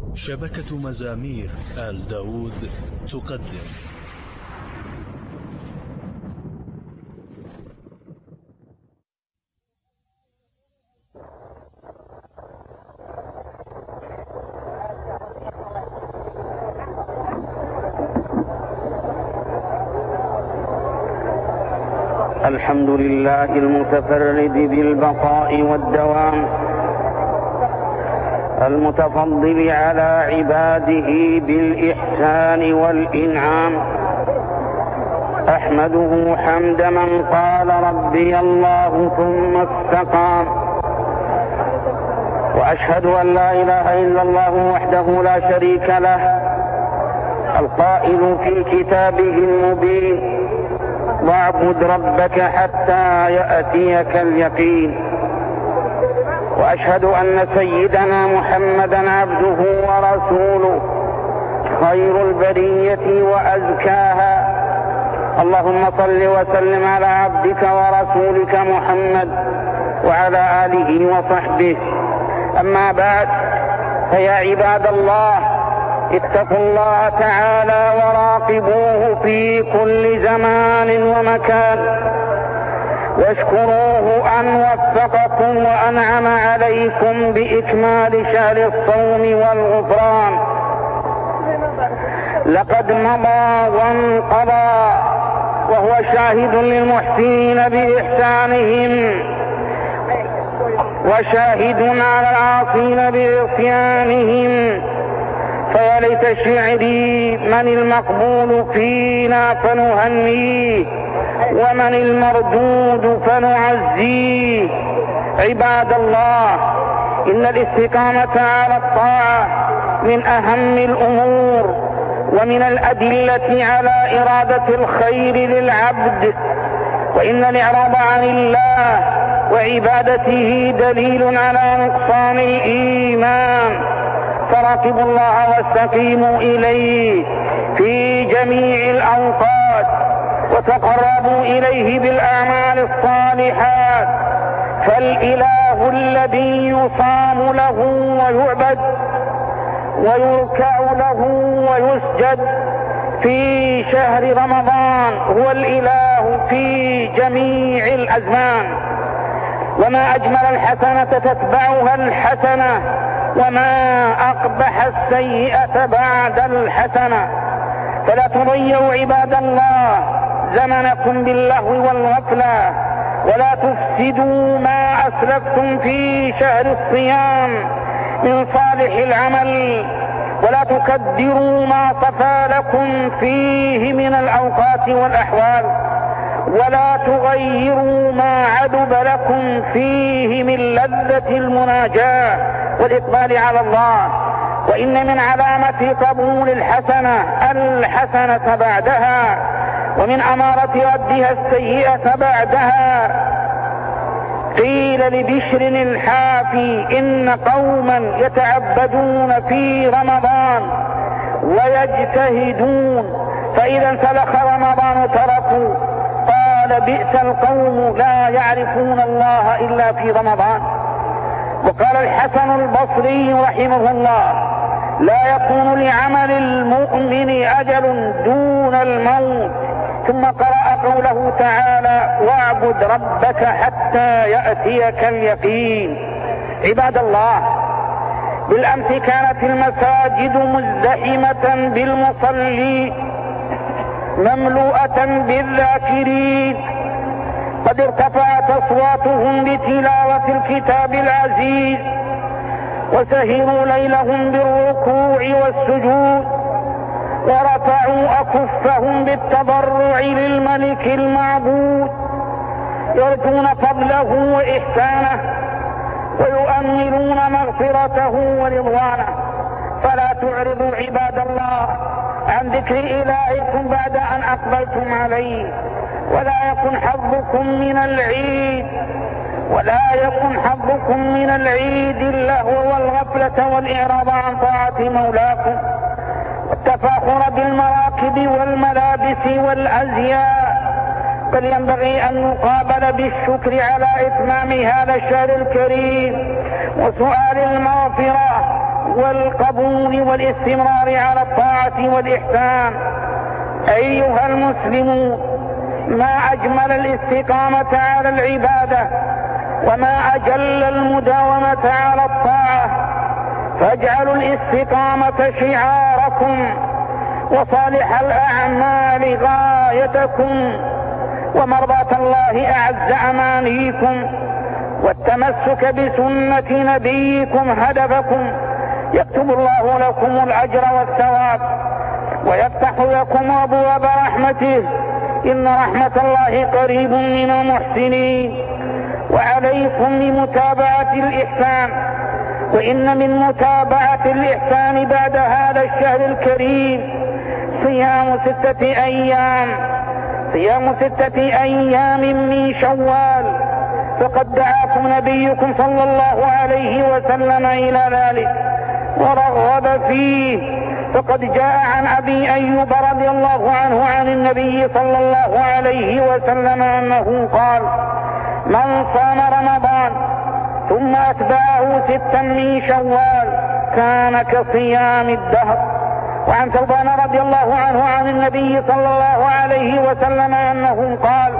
شبكة مزامير آل داود تقدم الحمد لله المتفرد بالبقاء والدوام، المتفضل على عباده بالإحسان والإنعام. أحمده حمد من قال ربي الله ثم استقام، وأشهد أن لا إله إلا الله وحده لا شريك له، القائل في كتابه المبين: واعبد ربك حتى يأتيك اليقين. وأشهد أن سيدنا محمدا عبده ورسوله، خير البرية وأزكاها. اللهم صل وسلم على عبدك ورسولك محمد وعلى آله وصحبه. أما بعد، فيا عباد الله، اتقوا الله تعالى وراقبوه في كل زمان ومكان، واشكروه أن وفقكم وأنعم عليكم بإكمال شهر الصوم والغفران. لقد مضى وانقضى وهو شاهد للمحسنين بإحسانهم، وشاهد على العاصين بعصيانهم. فيا ليت شعري من المقبول فينا فنهنيه، ومن المردود فنعزيه. عباد الله، إن الاستقامة على الطاعة من أهم الأمور ومن الأدلة على إرادة الخير للعبد، وإن الإعراض عن الله وعبادته دليل على نقصان الإيمان. فراقبوا الله واستقيموا إليه في جميع الأوقات، وتقربوا إليه بالأعمال الصالحات، فالإله الذي يصام له ويعبد ويركع له ويسجد في شهر رمضان هو الإله في جميع الأزمان. وما أجمل الحسنة تتبعها الحسنة، وما أقبح السيئة بعد الحسنة. فلا تضيعوا عباد الله زمنكم باللهو والغفلة، ولا تفسدوا ما أسلفتم في شهر الصيام من صالح العمل، ولا تكدروا ما صفى لكم فيه من الأوقات والأحوال، ولا تغيروا ما عدب لكم فيه من لذة المناجاة والإقبال على الله. وإن من علامة قبول الحسنة بعدها، ومن أمارة ردها السيئة بعدها. قيل لبشر الحافي: إن قوما يتعبدون في رمضان ويجتهدون، فإذا انسلخ رمضان تركوا. قال: بئس القوم لا يعرفون الله إلا في رمضان. وقال الحسن البصري رحمه الله: لا يكون لعمل المؤمن أجل دون الموت. ثم قرأ قوله تعالى: واعبد ربك حتى يأتيك اليقين. عباد الله، بالأمس كانت المساجد مزدحمة بالمصلين، مملوءة بالذاكرين، قد ارتفعت أصواتهم بتلاوة الكتاب العزيز، وسهروا ليلهم بالركوع والسجود، ورفعوا أكفهم بالتضرع للملك المعبود، يرجون فضله وإحسانه، ويؤملون مغفرته ورضوانه. فلا تعرضوا عباد الله عن ذكر إلهكم بعد أن أقبلتم عليه، ولا يكن حظكم من العيد اللهو والغفلة والإعراض عن طاعة مولاكم، والتفاخر بالمراكب والملابس والأزياء، بل ينبغي أن نقابل بالشكر على إتمام هذا الشهر الكريم، وسؤال المغفرة والقبول والاستمرار على الطاعة والإحسان. أيها المسلمون، ما أجمل الاستقامة على العبادة وما أجل المداومة على الطاعة، فاجعلوا الاستقامة شعاركم وصالح الأعمال غايتكم ومرضاة الله أعز أمانيكم، والتمسك بسنة نبيكم هدفكم. يكتب الله لكم الأجر والثواب ويفتح لكم أبواب رحمته، إن رحمة الله قريب من المحسنين. وعليكم بمتابعة الإحسان، وإن من متابعة الإحسان بعد هذا الشهر الكريم صيام 6 أيام من شوال، فقد دعاكم نبيكم صلى الله عليه وسلم إلى ذلك ورغب فيه. فقد جاء عن أبي أيوب رضي الله عنه عن النبي صلى الله عليه وسلم أنه قال: من صام رمضان ثم أتبعه 6 من شوال كان كصيام الدهر. وعن ثوبان رضي الله عنه عن النبي صلى الله عليه وسلم أنه قال: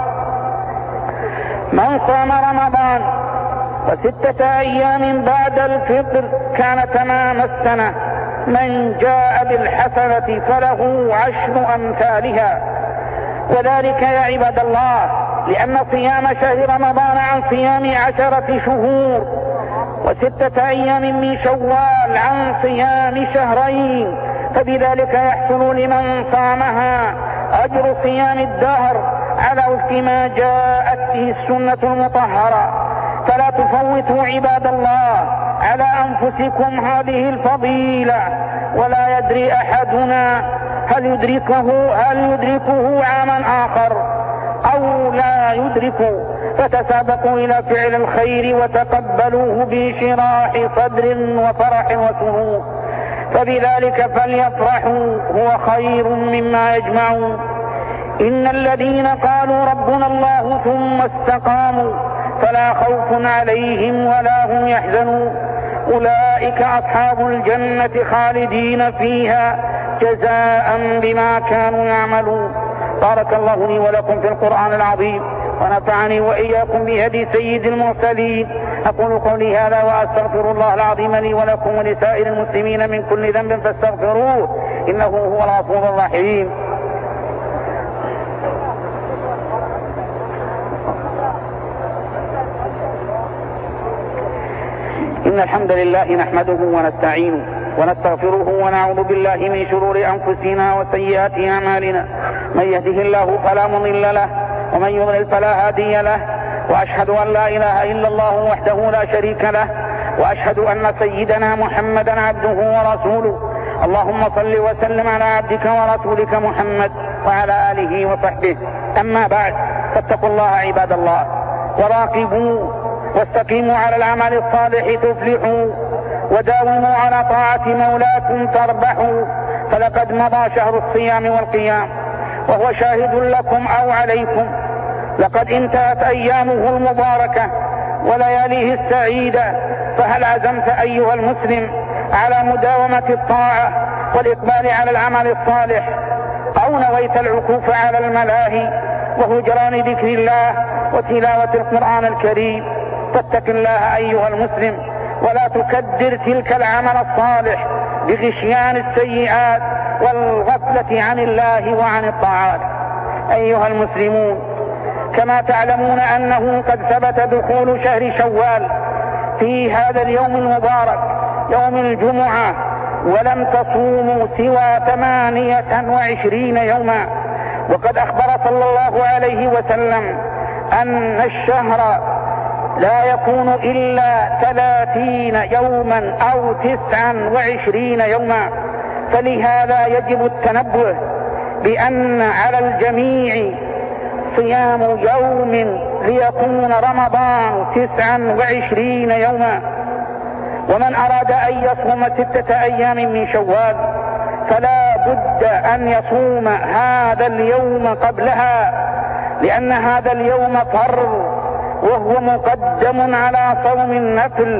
من صام رمضان و6 أيام بعد الفطر كان تمام السنة. من جاء بالحسنة فله 10 أمثالها. وذلك يا عباد الله لأن صيام شهر رمضان عن صيام 10 شهور، و6 أيام من شوال عن صيام شهرين، فبذلك يحصل لمن صامها أجر صيام الدهر على وفق ما جاءت به السنة المطهرة. فلا تفوتوا عباد الله على أنفسكم هذه الفضيلة، ولا يدري أحدنا هل يدركه عاما آخر أو لا يدركه، فتسابقوا إلى فعل الخير وتقبلوه بشراح صدر وفرح وسرور، فبذلك فليفرحوا هو خير مما يجمعون. إن الذين قالوا ربنا الله ثم استقاموا فلا خوف عليهم ولا هم يحزنون، أولئك أصحاب الجنة خالدين فيها جزاء بما كانوا يعملون. بارك الله لي ولكم في القرآن العظيم، ونفعني وإياكم بهدي سيد المرسلين. أقول قولي هذا وأستغفر الله العظيم لي ولكم ولسائر المسلمين من كل ذنب فاستغفروه إنه هو الغفور الرحيم. إن الحمد لله نحمده ونستعينه ونستغفره ونعوذ بالله من شرور أنفسنا وسيئات أعمالنا، من يهده الله فلا مضل له ومن يضلل فلا هادي له، وأشهد أن لا إله إلا الله وحده لا شريك له، وأشهد أن سيدنا محمدا عبده ورسوله. اللهم صل وسلم على عبدك ورسولك محمد وعلى آله وصحبه. أما بعد، فاتقوا الله عباد الله وراقبوا واستقيموا على العمل الصالح تفلحوا، وداوموا على طاعة مولاكم تربحوا، فلقد مضى شهر الصيام والقيام وهو شاهد لكم أو عليكم. لقد انتهت أيامه المباركة ولياليه السعيدة، فهل عزمت أيها المسلم على مداومة الطاعة والإقبال على العمل الصالح، أو نويت العكوف على الملاهي وهجران ذكر الله وتلاوة القرآن الكريم؟ فاتق الله أيها المسلم، ولا تكدر تلك العمل الصالح بغشيان السيئات والغفلة عن الله وعن الطاعات. أيها المسلمون، كما تعلمون أنه قد ثبت دخول شهر شوال في هذا اليوم المبارك يوم الجمعة، ولم تصوموا سوى 28 يوما. وقد أخبر صلى الله عليه وسلم أن الشهر لا يكون إلا 30 يوما أو 29 يوما، فلهذا يجب التنبه بأن على الجميع صيام يوم ليكون رمضان 29 يوما. ومن أراد أن يصوم 6 أيام من شوال فلا بد أن يصوم هذا اليوم قبلها، لأن هذا اليوم فرض وهو مقدم على صوم النفل،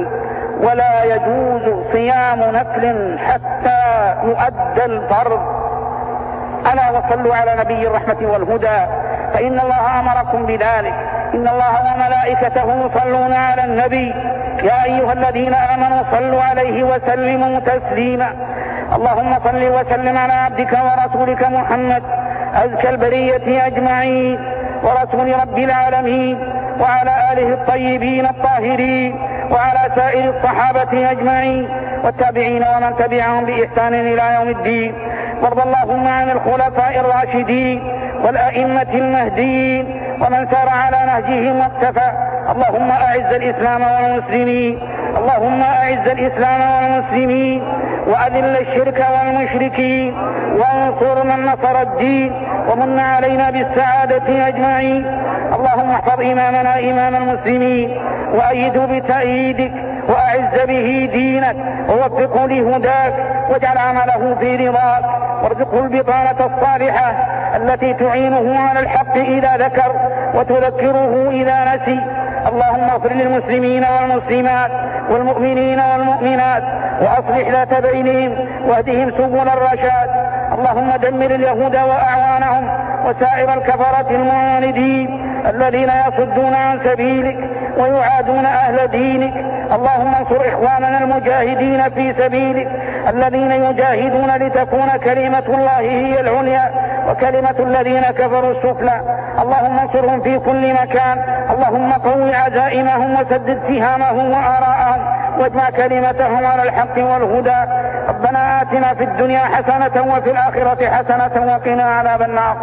ولا يجوز صيام نفل حتى يؤدى الفرض. ألا وصلوا على نبي الرحمة والهدى، فإن الله أمركم بذلك. إن الله وملائكته يصلون على النبي، يا أيها الذين آمنوا صلوا عليه وسلموا تسليما. اللهم صل وسلم على عبدك ورسولك محمد أزكى البرية أجمعين، ورسول رب العالمين، وعلى آله الطيبين الطاهرين، وعلى سائر الصحابة أجمعين والتابعين ومن تبعهم بإحسان إلى يوم الدين. وارض اللهم عن الخلفاء الراشدين والأئمة المهديين ومن سار على نهجهم واقتفى. اللهم أعز الإسلام والمسلمين، اللهم أعز الإسلام والمسلمين، وأذل الشرك والمشركين، وانصر من نصر الدين، ومن علينا بالسعادة أجمعين. اللهم احفظ إمامنا إمام المسلمين وأيده بتأييدك، وأعز به دينك، ووفقه لهداك، واجعل عمله في رضاك، وارزقه البطانة الصالحة التي تعينه على الحق إذا ذكر وتذكره إذا نسي. اللهم اغفر للمسلمين والمسلمات والمؤمنين والمؤمنات، وأصلح ذات بينهم، واهدهم سبل الرشاد. اللهم دمر اليهود وأعوانهم وسائر الكفرة المعاندين الذين يصدون عن سبيلك ويعادون أهل دينك. اللهم انصر إخواننا المجاهدين في سبيلك الذين يجاهدون لتكون كلمة الله هي العليا وكلمة الذين كفروا السفلى. اللهم انصرهم في كل مكان. اللهم قو عزائمهم وسدد سهامهم وآراءهم، واجمع كلمتهم على الحق والهدى. ربنا آتنا في الدنيا حسنة وفي الآخرة حسنة وقنا عذاب النار.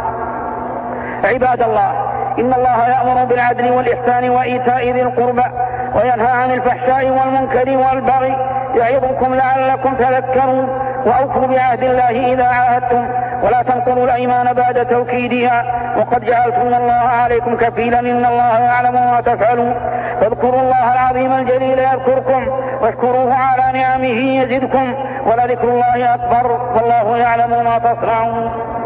عباد الله، إن الله يأمر بالعدل والإحسان وإيتاء ذي القربى، وينهى عن الفحشاء والمنكر والبغي، يعظكم لعلكم تذكرون. وأوفوا بعهد الله إذا عاهدتم، ولا تنقضوا الأيمان بعد توكيدها، وقد جعلتم الله عليكم كفيلا، إن الله يعلم ما تفعلون. فاذكروا الله العظيم الجليل يذكركم، واشكروه على نعمه يزدكم، ولذكر الله أكبر، والله يعلم ما تصنعون.